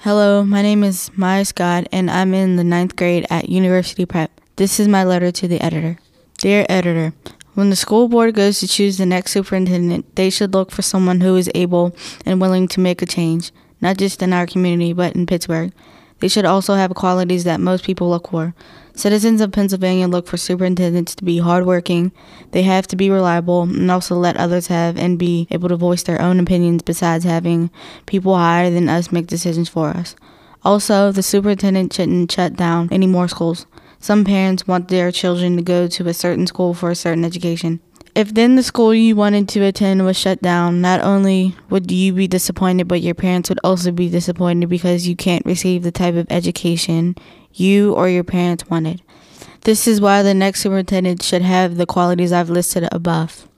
Hello, my name is Maya Scott, and I'm in the 9th grade at University Prep. This is my letter to the editor. Dear editor, when the school board goes to choose the next superintendent, they should look for someone who is able and willing to make a change, not just in our community, but in Pittsburgh. They should also have qualities that most people look for. Citizens of Pennsylvania look for superintendents to be hardworking. They have to be reliable and also let others have and be able to voice their own opinions besides having people higher than us make decisions for us. Also, the superintendent shouldn't shut down any more schools. Some parents want their children to go to a certain school for a certain education. If then the school you wanted to attend was shut down, not only would you be disappointed, but your parents would also be disappointed because you can't receive the type of education you or your parents wanted. This is why the next superintendent should have the qualities I've listed above.